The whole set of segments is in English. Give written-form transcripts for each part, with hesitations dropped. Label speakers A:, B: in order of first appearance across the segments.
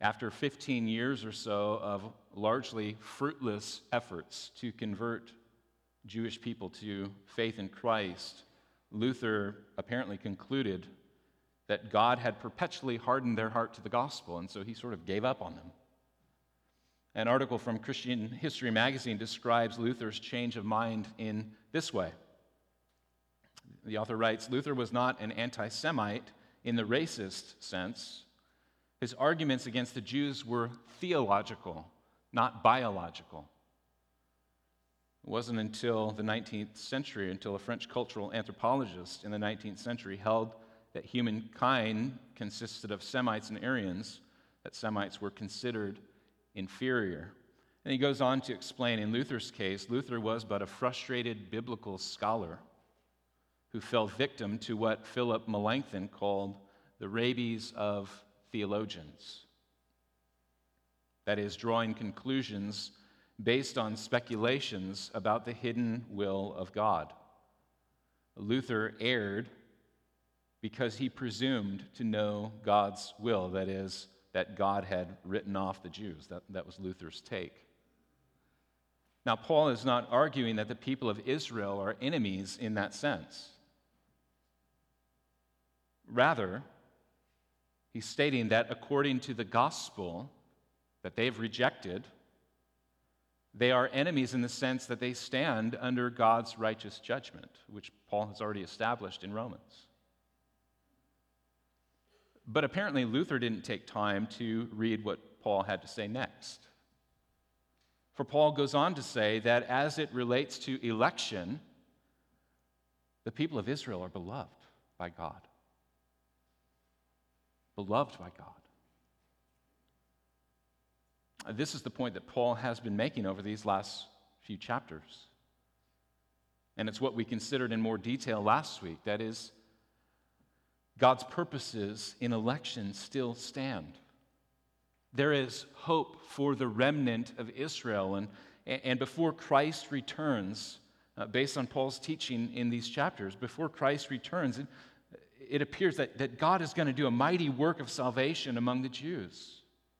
A: After 15 years or so of largely fruitless efforts to convert Jewish people to faith in Christ, Luther apparently concluded that God had perpetually hardened their heart to the gospel, and so he sort of gave up on them. An article from Christian History magazine describes Luther's change of mind in this way. The author writes, Luther was not an anti-Semite in the racist sense. His arguments against the Jews were theological, not biological. It wasn't until the 19th century, until a French cultural anthropologist in the 19th century held that humankind consisted of Semites and Aryans, that Semites were considered inferior. And he goes on to explain, in Luther's case, Luther was but a frustrated biblical scholar who fell victim to what Philip Melanchthon called the rabies of theologians. That is, drawing conclusions based on speculations about the hidden will of God. Luther erred because he presumed to know God's will, that is, that God had written off the Jews. That was Luther's take. Now, Paul is not arguing that the people of Israel are enemies in that sense. Rather, he's stating that according to the gospel that they've rejected, they are enemies in the sense that they stand under God's righteous judgment, which Paul has already established in Romans. But apparently Luther didn't take time to read what Paul had to say next. For Paul goes on to say that as it relates to election, the people of Israel are beloved by God. Beloved by God. This is the point that Paul has been making over these last few chapters. And it's what we considered in more detail last week. That is, God's purposes in election still stand. There is hope for the remnant of Israel. And before Christ returns, based on Paul's teaching in these chapters, before Christ returns, it appears that God is going to do a mighty work of salvation among the Jews.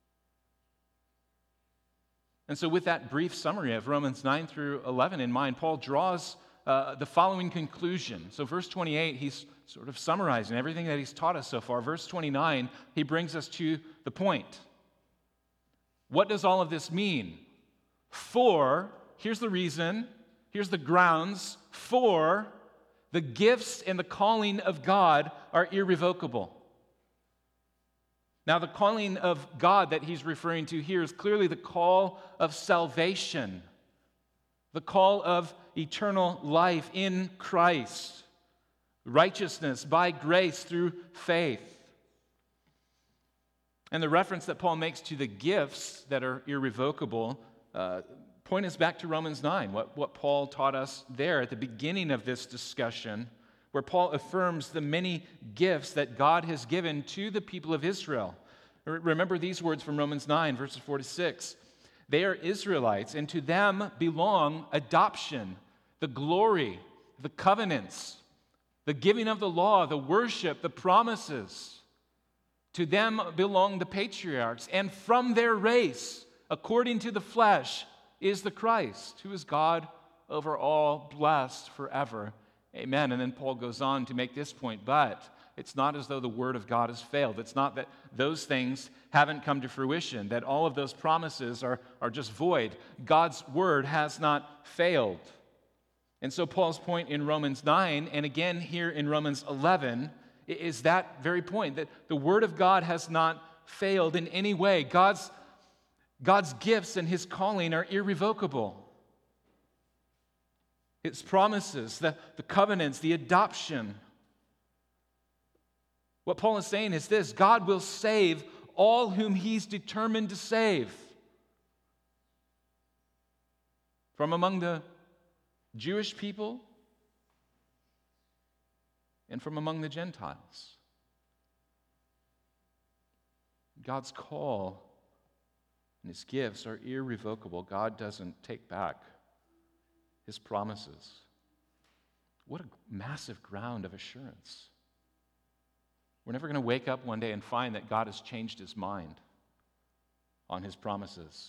A: And so with that brief summary of Romans 9 through 11 in mind, Paul draws the following conclusion. So verse 28, he's sort of summarizing everything that he's taught us so far. Verse 29, he brings us to the point. What does all of this mean? For, here's the reason, here's the grounds, for the gifts and the calling of God are irrevocable. Now, the calling of God that he's referring to here is clearly the call of salvation, the call of eternal life in Christ, righteousness by grace through faith. And the reference that Paul makes to the gifts that are irrevocable point us back to Romans 9, what Paul taught us there at the beginning of this discussion, where Paul affirms the many gifts that God has given to the people of Israel. Remember these words from Romans 9, verses 4 to 6. They are Israelites, and to them belong adoption, the glory, the covenants, the giving of the law, the worship, the promises. To them belong the patriarchs, and from their race, according to the flesh, is the Christ, who is God over all, blessed forever. Amen. And then Paul goes on to make this point, but it's not as though the word of God has failed. It's not that those things haven't come to fruition, that all of those promises are just void. God's word has not failed. And so Paul's point in Romans 9, and again here in Romans 11, is that very point, that the word of God has not failed in any way. God's gifts and his calling are irrevocable. His promises, the covenants, the adoption. What Paul is saying is this: God will save all whom he's determined to save. From among the Jewish people and from among the Gentiles. God's call and his gifts are irrevocable. God doesn't take back his promises. What a massive ground of assurance. We're never going to wake up one day and find that God has changed his mind. on his promises.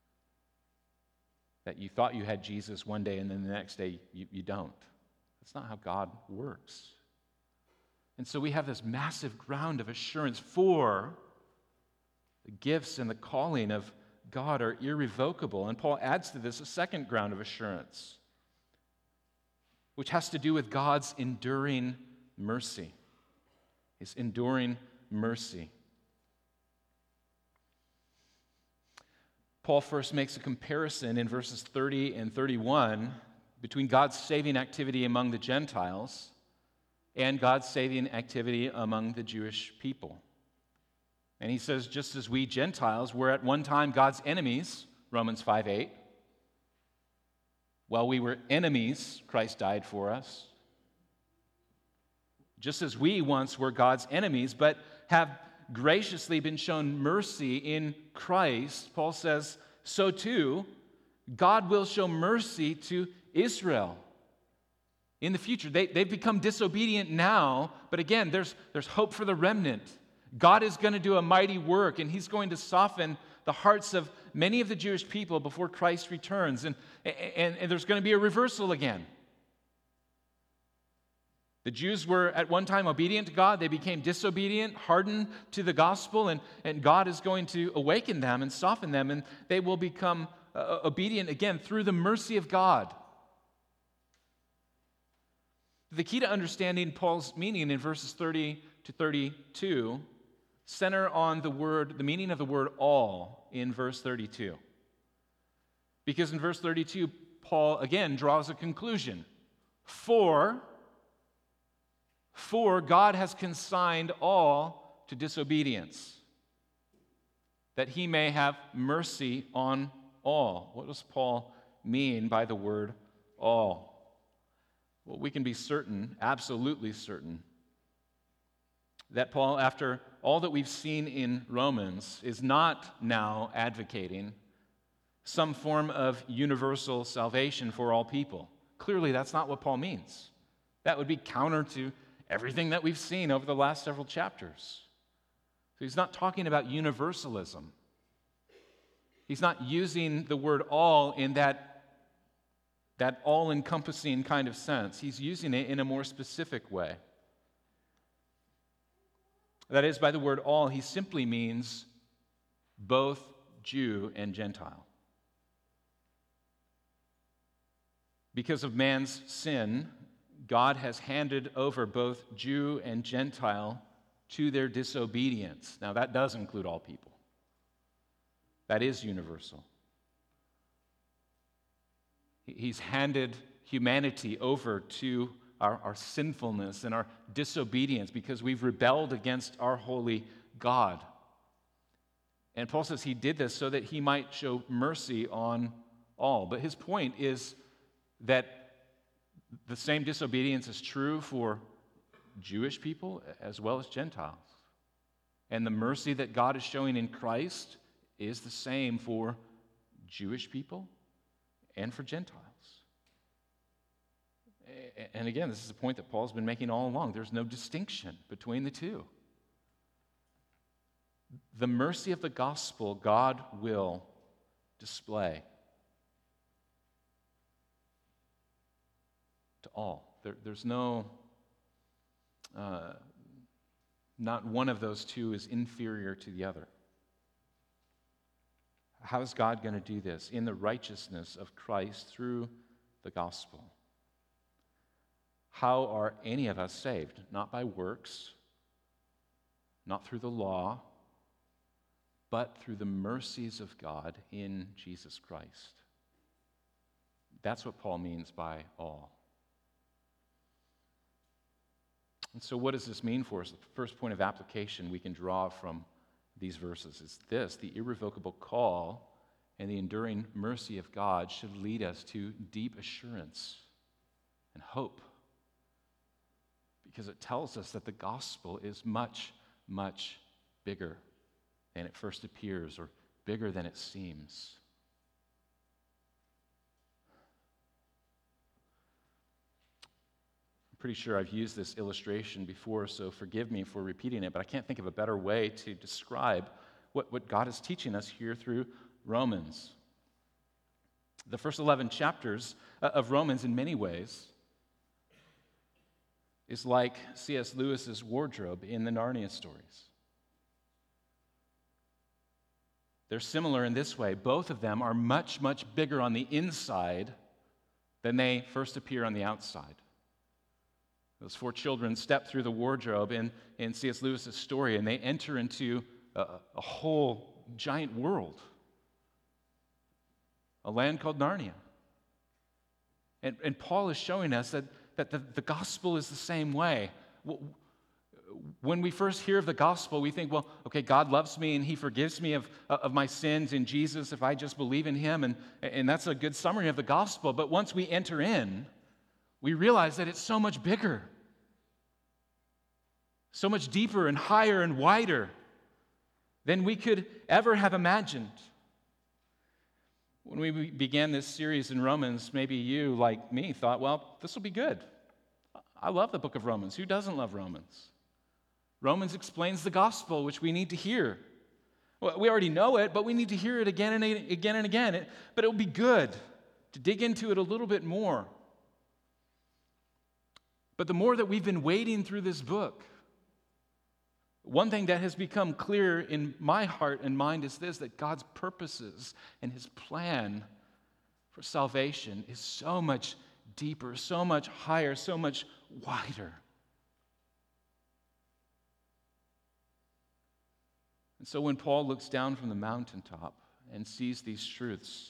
A: That you thought you had Jesus one day and then the next day you don't. That's not how God works. And so we have this massive ground of assurance, for the gifts and the calling of God are irrevocable. And Paul adds to this a second ground of assurance, which has to do with God's enduring mercy. His enduring mercy. Paul first makes a comparison in verses 30 and 31 between God's saving activity among the Gentiles and God's saving activity among the Jewish people. And he says, just as we Gentiles were at one time God's enemies, Romans 5:8, while we were enemies, Christ died for us. Just as we once were God's enemies, but have graciously been shown mercy in Christ, Paul says, so too, God will show mercy to Israel in the future. They've become disobedient now, but again, there's hope for the remnant. God is going to do a mighty work, and he's going to soften the hearts of many of the Jewish people before Christ returns, and there's going to be a reversal again. The Jews were at one time obedient to God. They became disobedient, hardened to the gospel, and God is going to awaken them and soften them, and they will become obedient again through the mercy of God. The key to understanding Paul's meaning in verses 30 to 32 center on the meaning of the word all in verse 32. Because in verse 32, Paul again draws a conclusion. For God has consigned all to disobedience, that he may have mercy on all. What does Paul mean by the word all? Well, we can be certain, absolutely certain, that Paul, after all that we've seen in Romans, is not now advocating some form of universal salvation for all people. Clearly, that's not what Paul means. That would be counter to everything that we've seen over the last several chapters. So he's not talking about universalism. He's not using the word all in that all-encompassing kind of sense. He's using it in a more specific way. That is, by the word all, he simply means both Jew and Gentile. Because of man's sin, God has handed over both Jew and Gentile to their disobedience. Now, that does include all people. That is universal. He's handed humanity over to our sinfulness and our disobedience because we've rebelled against our holy God. And Paul says he did this so that he might show mercy on all. But his point is that the same disobedience is true for Jewish people as well as Gentiles. And the mercy that God is showing in Christ is the same for Jewish people and for Gentiles. And again, this is a point that Paul's been making all along. There's no distinction between the two. The mercy of the gospel God will display to all. There's no, not one of those two is inferior to the other. How is God going to do this? In the righteousness of Christ through the gospel. How are any of us saved? Not by works, not through the law, but through the mercies of God in Jesus Christ. That's what Paul means by all. And so what does this mean for us? The first point of application we can draw from these verses is this: the irrevocable call and the enduring mercy of God should lead us to deep assurance and hope, because it tells us that the gospel is much, much bigger than it first appears, or bigger than it seems. I'm pretty sure I've used this illustration before, so forgive me for repeating it, but I can't think of a better way to describe what God is teaching us here through Romans. The first 11 chapters of Romans, in many ways, is like C.S. Lewis's wardrobe in the Narnia stories. They're similar in this way. Both of them are much, much bigger on the inside than they first appear on the outside. Those four children step through the wardrobe in C.S. Lewis's story, and they enter into a whole giant world, a land called Narnia. And Paul is showing us that the gospel is the same way. When we first hear of the gospel, we think, well, okay, God loves me and he forgives me of my sins in Jesus if I just believe in him, and that's a good summary of the gospel. But once we enter in, we realize that it's so much bigger, so much deeper and higher and wider than we could ever have imagined. When we began this series in Romans, maybe you, like me, thought, well, this will be good. I love the book of Romans. Who doesn't love Romans? Romans explains the gospel, which we need to hear. Well, we already know it, but we need to hear it again and again and again. But it will be good to dig into it a little bit more. But the more that we've been wading through this book, one thing that has become clear in my heart and mind is this, that God's purposes and his plan for salvation is so much deeper, so much higher, so much wider. And so when Paul looks down from the mountaintop and sees these truths,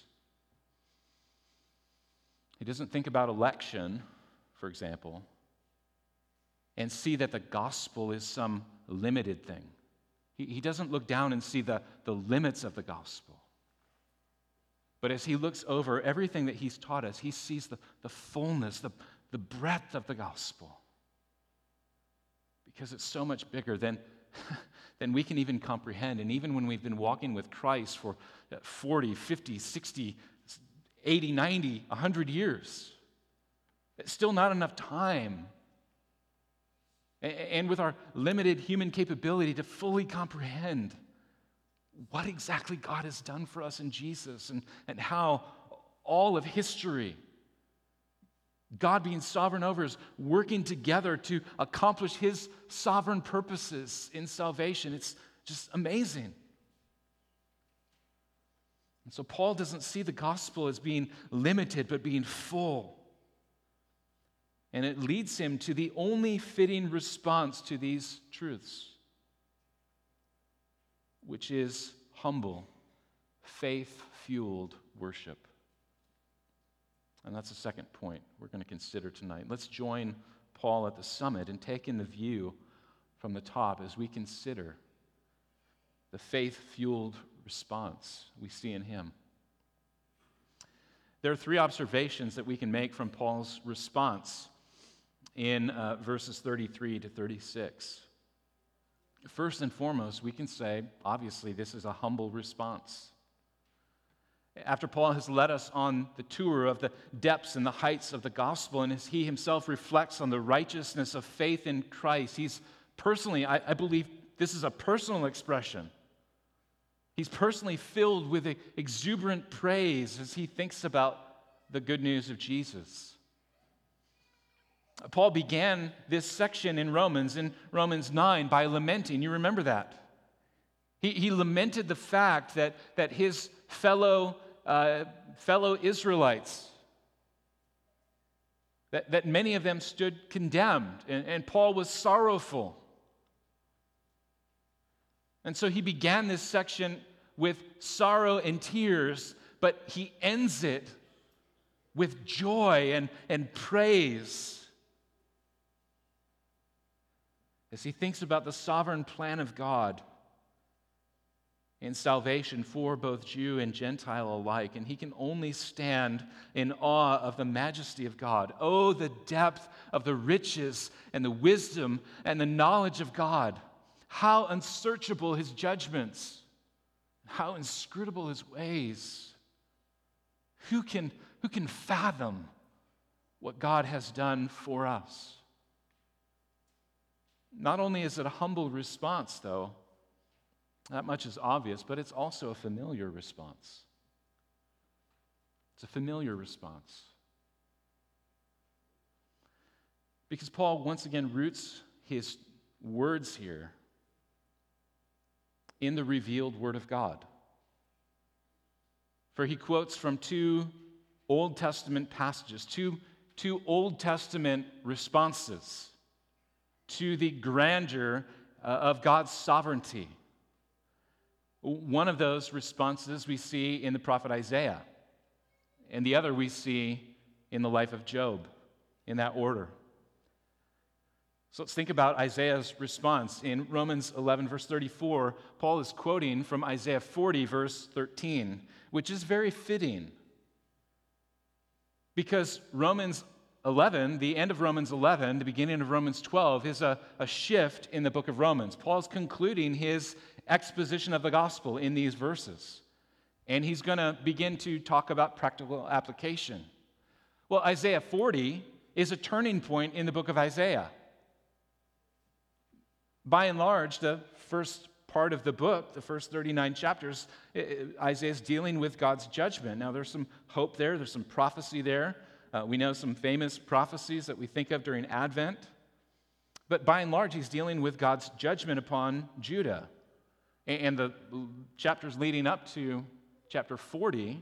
A: he doesn't think about election, for example, and see that the gospel is some limited thing. He doesn't look down and see the limits of the gospel. But as he looks over everything that he's taught us, he sees the fullness, the breadth of the gospel. Because it's so much bigger than we can even comprehend. And even when we've been walking with Christ for 40, 50, 60, 80, 90, 100 years, it's still not enough time. And with our limited human capability to fully comprehend what exactly God has done for us in Jesus and how all of history, God being sovereign over, is working together to accomplish his sovereign purposes in salvation. It's just amazing. And so Paul doesn't see the gospel as being limited, but being full. And it leads him to the only fitting response to these truths, which is humble, faith-fueled worship. And that's the second point we're going to consider tonight. Let's join Paul at the summit and take in the view from the top as we consider the faith-fueled response we see in him. There are three observations that we can make from Paul's response in verses 33 to 36. First and foremost, we can say, obviously, this is a humble response. After Paul has led us on the tour of the depths and the heights of the gospel, and as he himself reflects on the righteousness of faith in Christ, he's personally, I believe this is a personal expression. He's personally filled with exuberant praise as he thinks about the good news of Jesus. Paul began this section in Romans 9, by lamenting. You remember that? He lamented the fact that his fellow Israelites, that many of them stood condemned, and Paul was sorrowful. And so he began this section with sorrow and tears, but he ends it with joy and praise. As he thinks about the sovereign plan of God in salvation for both Jew and Gentile alike, and he can only stand in awe of the majesty of God. Oh, the depth of the riches and the wisdom and the knowledge of God. How unsearchable his judgments, how inscrutable his ways. Who can fathom what God has done for us? Not only is it a humble response, though, That much is obvious, but it's also a familiar response. It's a familiar response. Because Paul once again roots his words here in the revealed Word of God. For he quotes from two Old Testament passages, two Old Testament responses to the grandeur of God's sovereignty. One of those responses we see in the prophet Isaiah, and the other we see in the life of Job, in that order. So let's think about Isaiah's response. In Romans 11, verse 34, Paul is quoting from Isaiah 40, verse 13, which is very fitting. Because Romans 11, the end of Romans 11, the beginning of Romans 12, is a shift in the book of Romans. Paul's concluding his exposition of the gospel in these verses. And he's going to begin to talk about practical application. Well, Isaiah 40 is a turning point in the book of Isaiah. By and large, the first part of the book, the first 39 chapters, Isaiah is dealing with God's judgment. Now, there's some hope there. There's some prophecy there. We know some famous prophecies that we think of during Advent. But by and large, he's dealing with God's judgment upon Judah. And the chapters leading up to chapter 40,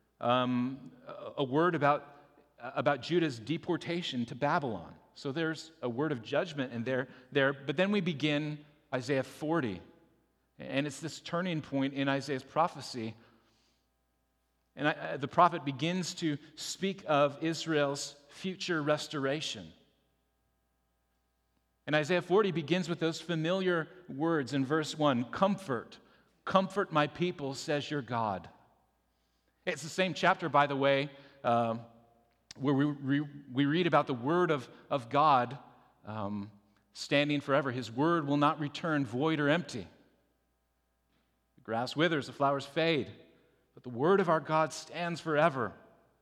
A: a word about Judah's deportation to Babylon. So there's a word of judgment in there. But then we begin Isaiah 40. And it's this turning point in Isaiah's prophecy. And the prophet begins to speak of Israel's future restoration. And Isaiah 40 begins with those familiar words in verse 1, "Comfort, comfort my people, says your God." It's the same chapter, by the way, where we read about the word of God standing forever. His word will not return void or empty. The grass withers, the flowers fade, but the word of our God stands forever.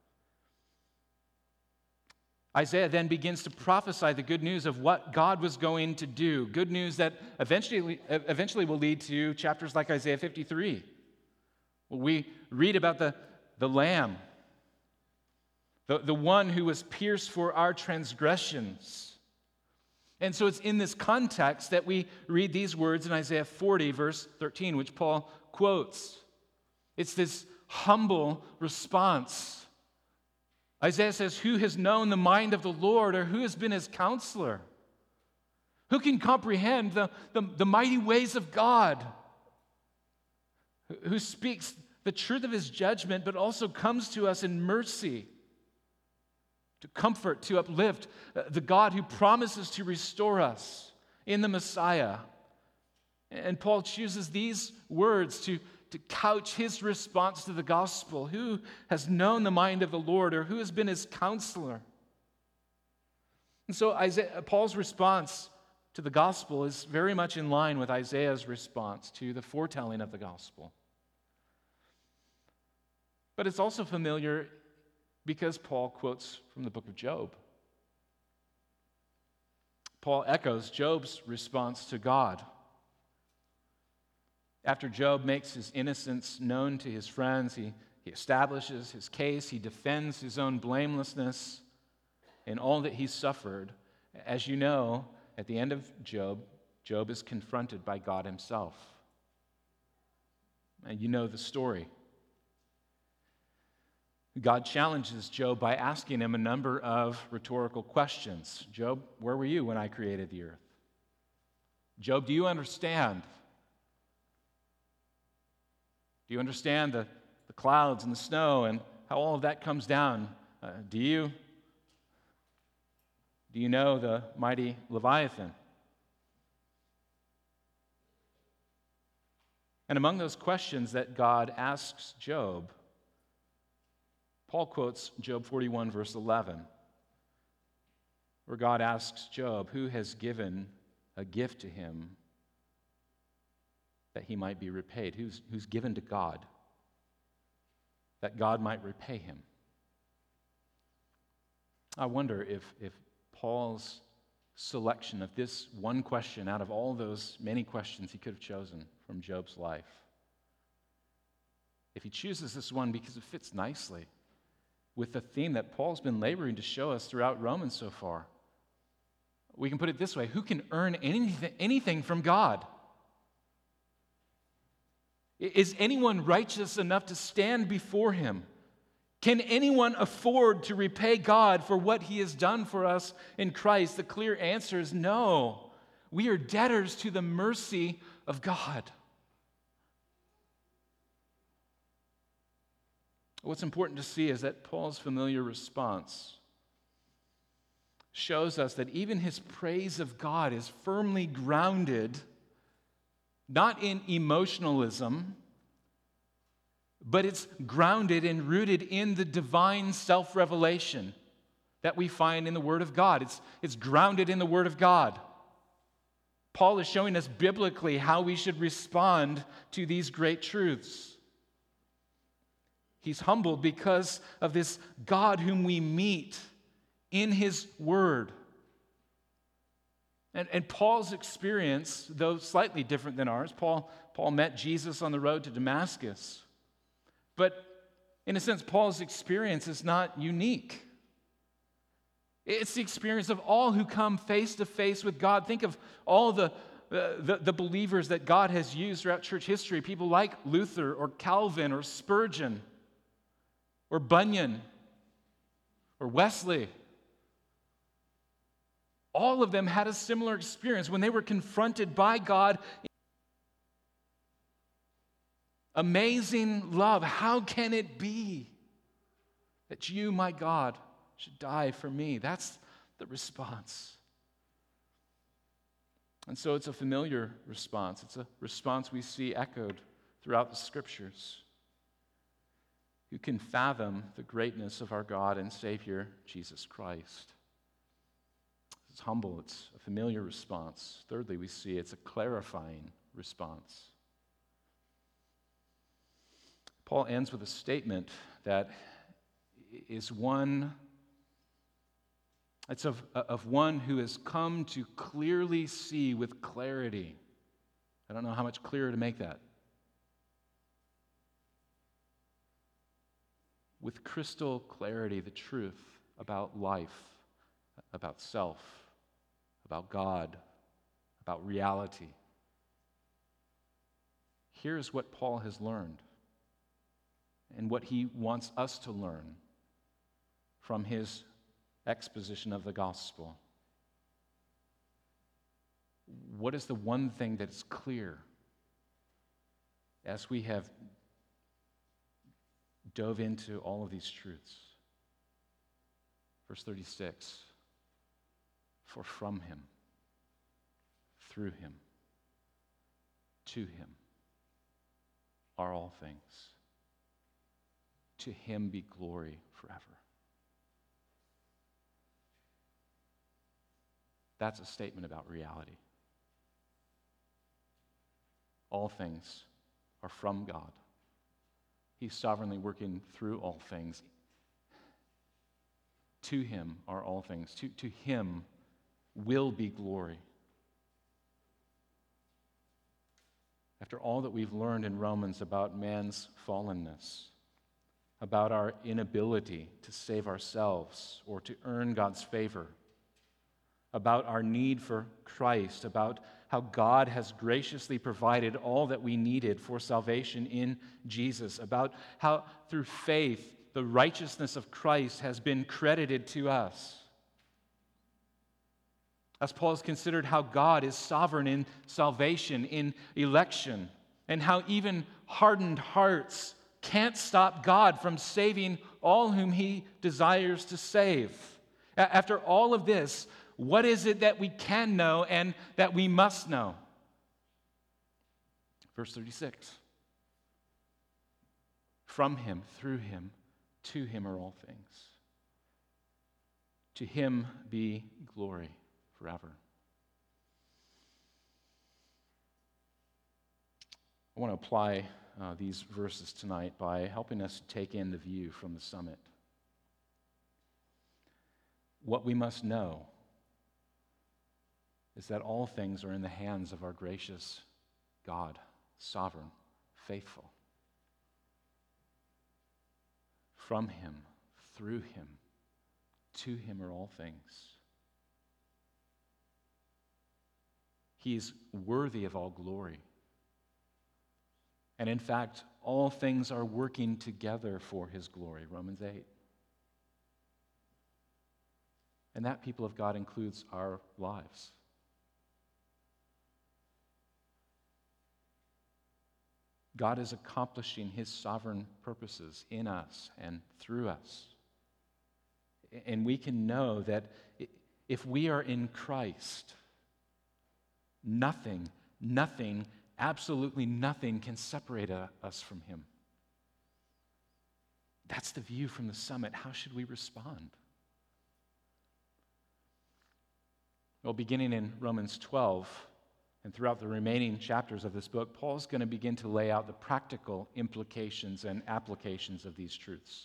A: Isaiah then begins to prophesy the good news of what God was going to do. Good news that eventually will lead to chapters like Isaiah 53. Where we read about the Lamb, the one who was pierced for our transgressions. And so it's in this context that we read these words in Isaiah 40, verse 13, which Paul quotes. It's this humble response. Isaiah says, "Who has known the mind of the Lord, or who has been his counselor? Who can comprehend the mighty ways of God? Who speaks the truth of his judgment, but also comes to us in mercy, to comfort, to uplift, the God who promises to restore us in the Messiah." And Paul chooses these words to couch his response to the gospel. Who has known the mind of the Lord, or who has been his counselor? And so Paul's response to the gospel is very much in line with Isaiah's response to the foretelling of the gospel. But it's also familiar because Paul quotes from the book of Job. Paul echoes Job's response to God. After Job makes his innocence known to his friends, he establishes his case, he defends his own blamelessness in all that he suffered. As you know, at the end of Job, Job is confronted by God himself. And you know the story. God challenges Job by asking him a number of rhetorical questions. Job, where were you when I created the earth? Job, do you understand? Do you understand the clouds and the snow and how all of that comes down? Do you know the mighty Leviathan? And among those questions that God asks Job, Paul quotes Job 41, verse 11, where God asks Job, who has given a gift to him that he might be repaid? Who's given to God that God might repay him? I wonder if Paul's selection of this one question out of all those many questions he could have chosen from Job's life. If he chooses this one because it fits nicely with the theme that Paul's been laboring to show us throughout Romans so far, we can put it this way: who can earn anything from God? Is anyone righteous enough to stand before him? Can anyone afford to repay God for what he has done for us in Christ? The clear answer is no. We are debtors to the mercy of God. What's important to see is that Paul's familiar response shows us that even his praise of God is firmly grounded not in emotionalism, but it's grounded and rooted in the divine self-revelation that we find in the Word of God. It's grounded in the Word of God. Paul is showing us biblically how we should respond to these great truths. He's humbled because of this God whom we meet in His Word. And Paul's experience, though slightly different than ours, Paul met Jesus on the road to Damascus. But in a sense, Paul's experience is not unique. It's the experience of all who come face to face with God. Think of all the believers that God has used throughout church history, people like Luther or Calvin or Spurgeon or Bunyan or Wesley. All of them had a similar experience when they were confronted by God. Amazing love. How can it be that you, my God, should die for me? That's the response. And so it's a familiar response. It's a response we see echoed throughout the Scriptures. Who can fathom the greatness of our God and Savior, Jesus Christ? It's humble, it's a familiar response. Thirdly, we see it's a clarifying response. Paul ends with a statement that is one, it's of one who has come to clearly see with clarity. I don't know how much clearer to make that. With crystal clarity, the truth about life, about self, about God, about reality. Here's what Paul has learned and what he wants us to learn from his exposition of the gospel. What is the one thing that is clear as we have dove into all of these truths? Verse 36, for from him, through him, to him are all things. To him be glory forever. That's a statement about reality. All things are from God. He's sovereignly working through all things. To him are all things. To him will be glory. After all that we've learned in Romans about man's fallenness, about our inability to save ourselves or to earn God's favor, about our need for Christ, about how God has graciously provided all that we needed for salvation in Jesus, about how through faith the righteousness of Christ has been credited to us. As Paul has considered how God is sovereign in salvation, in election, and how even hardened hearts can't stop God from saving all whom he desires to save. After all of this, what is it that we can know and that we must know? Verse 36. From him, through him, to him are all things. To him be glory forever. I want to apply these verses tonight by helping us take in the view from the summit. What we must know is that all things are in the hands of our gracious God, sovereign, faithful. From him, through him, to him are all things. He's worthy of all glory. And in fact, all things are working together for his glory, Romans 8. And that, people of God, includes our lives. God is accomplishing his sovereign purposes in us and through us. And we can know that if we are in Christ, nothing, absolutely nothing can separate us from him. That's the view from the summit. How should we respond? Well, beginning in Romans 12, and throughout the remaining chapters of this book, Paul's going to begin to lay out the practical implications and applications of these truths.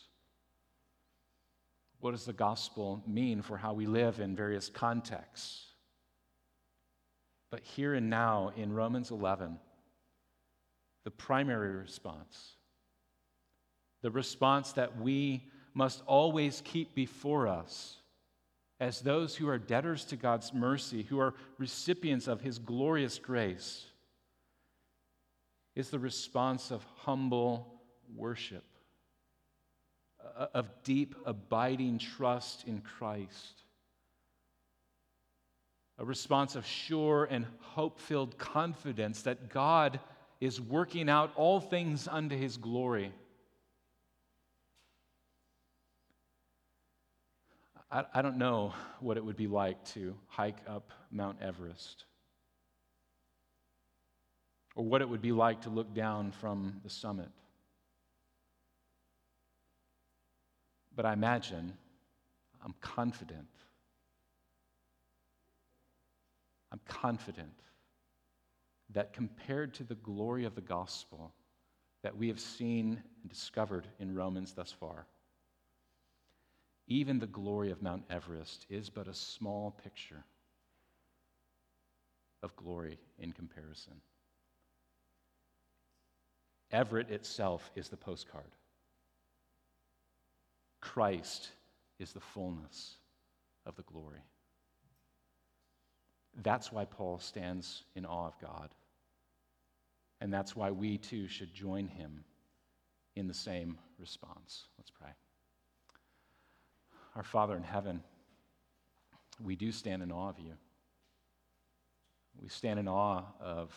A: What does the gospel mean for how we live in various contexts? But here and now in Romans 11, the primary response, the response that we must always keep before us as those who are debtors to God's mercy, who are recipients of his glorious grace, is the response of humble worship, of deep, abiding trust in Christ, a response of sure and hope-filled confidence that God is working out all things unto his glory. I don't know what it would be like to hike up Mount Everest, or what it would be like to look down from the summit. But I imagine, I'm confident that compared to the glory of the gospel that we have seen and discovered in Romans thus far, even the glory of Mount Everest is but a small picture of glory in comparison. Everett itself is the postcard. Christ is the fullness of the glory. That's why Paul stands in awe of God. And that's why we too should join him in the same response. Let's pray. Our Father in heaven, we do stand in awe of you. We stand in awe of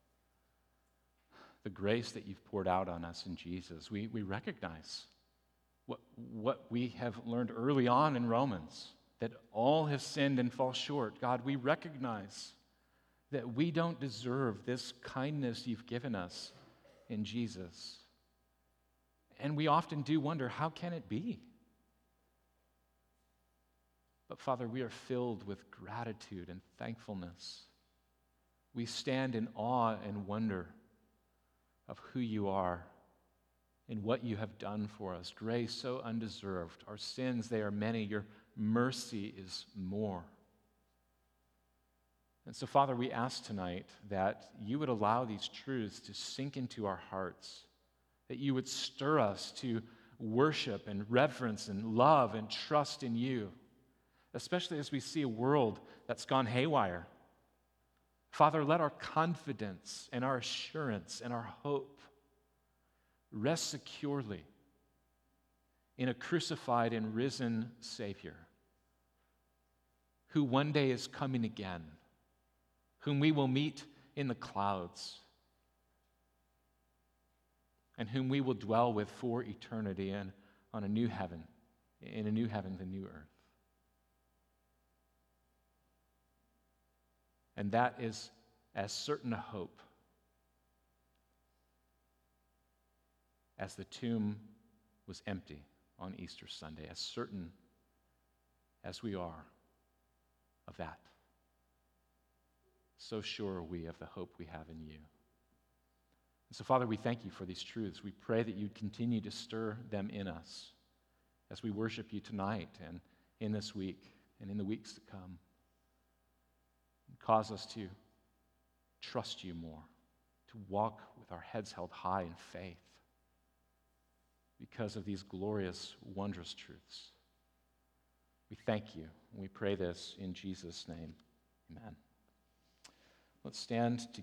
A: the grace that you've poured out on us in Jesus. We recognize what we have learned early on in Romans, that all have sinned and fall short. God, we recognize that we don't deserve this kindness you've given us in Jesus. And we often do wonder, how can it be? But Father, we are filled with gratitude and thankfulness. We stand in awe and wonder of who you are and what you have done for us. Grace so undeserved. Our sins, they are many. Your mercy is more. And so, Father, we ask tonight that you would allow these truths to sink into our hearts, that you would stir us to worship and reverence and love and trust in you, especially as we see a world that's gone haywire. Father, let our confidence and our assurance and our hope rest securely in a crucified and risen Savior who one day is coming again, whom we will meet in the clouds, and whom we will dwell with for eternity and on a new heaven, in a new heaven, the new earth. And that is as certain a hope as the tomb was empty on Easter Sunday, as certain as we are of that. So sure are we of the hope we have in you. And so, Father, we thank you for these truths. We pray that you'd continue to stir them in us as we worship you tonight and in this week and in the weeks to come. Cause us to trust you more, to to walk with our heads held high in faith because of these glorious, wondrous truths. We thank you. We pray this in Jesus' name. Amen. Let's stand together.